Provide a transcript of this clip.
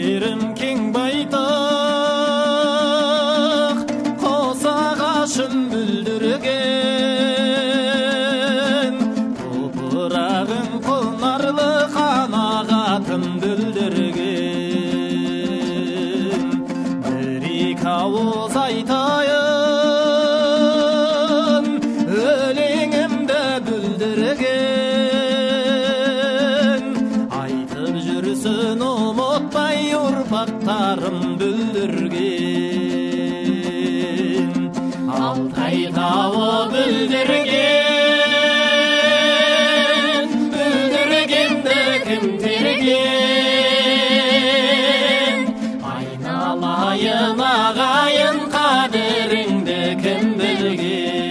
жерім кең байтақ, қос ағашым бүлдірген, топырағым құнарлы қанағатым бүлдірген. Бір-екі ауыз айтайын, өлеңімді бүлдірген, айтып жүрсін ұмытпай ұрпақтарым бүлдірген. Алтай тауы бүлдірген, бүлдіргенді кім терген? Айналайын ағайын, қадіріңді кім білген?